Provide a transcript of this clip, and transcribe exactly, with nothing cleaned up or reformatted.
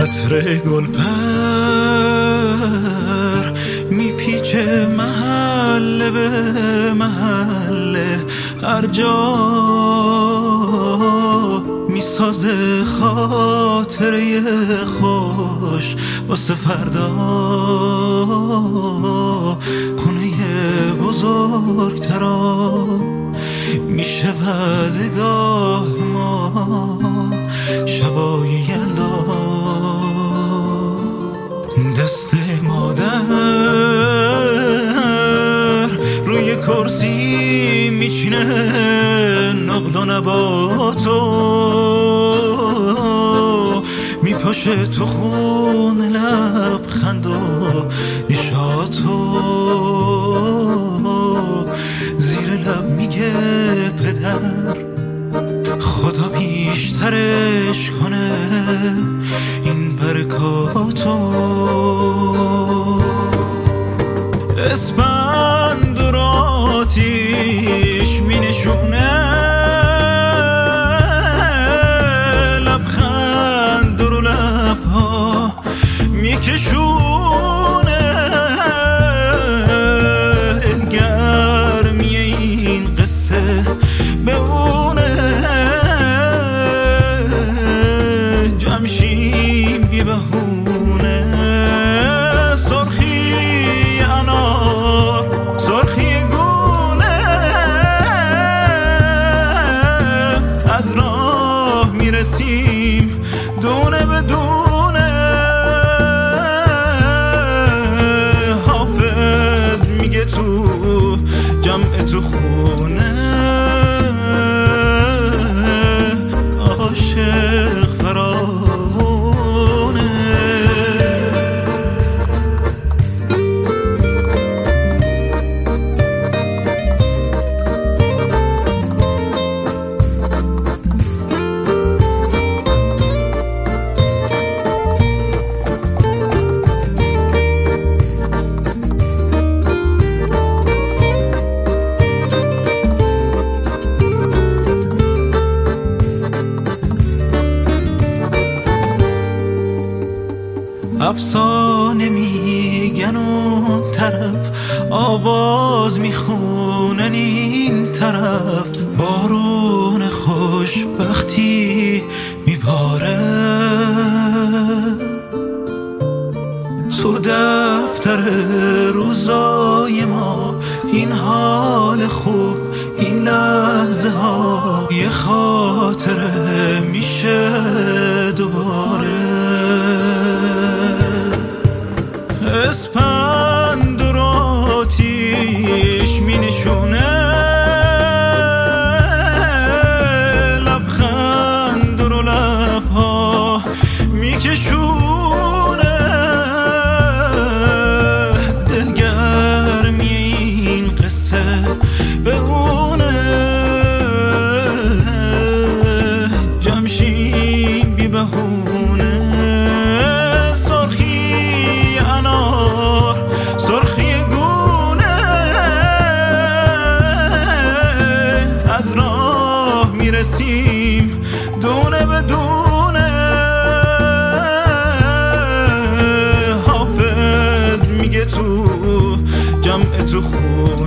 عطر گلپر میپیچه محله به محله، هر جا میسازه خاطره خوش واسه فردا. خونه بزرگترا میشه ودگاه ما، شبای یلدا. دست مادر روی کرسی میچینه نقل و نباتو، میپاشه تو خون لبخند و نشاتو. زیر لب میگه پدر خدا بیشترش کنه این برکاتو. اسپند و آتیش می نشونه، لبخند رو لبها می کشونه. گرمی این قصه به اونه، جمشیم بی بهونه. سرخی انار، سرخی گونه، از راه میرسیم دونه به دونه. حافظ میگه تو جمع تو خونه، عاشق فراوونه. افسانه میگن اون طرف، آواز میخونن این طرف. بارون خوشبختی میباره تو دفتر روزای ما. این حال خوب، این لحظه ها یه خاطره میشه دوباره. اسپند و آتیش می نشونه، لبخند رو لبها می کشونه. دلگرمی این قصه به اونه، جمشیم بی بهونه. میرسیم دونه به دونه. حافظ میگه تو جمع تو خون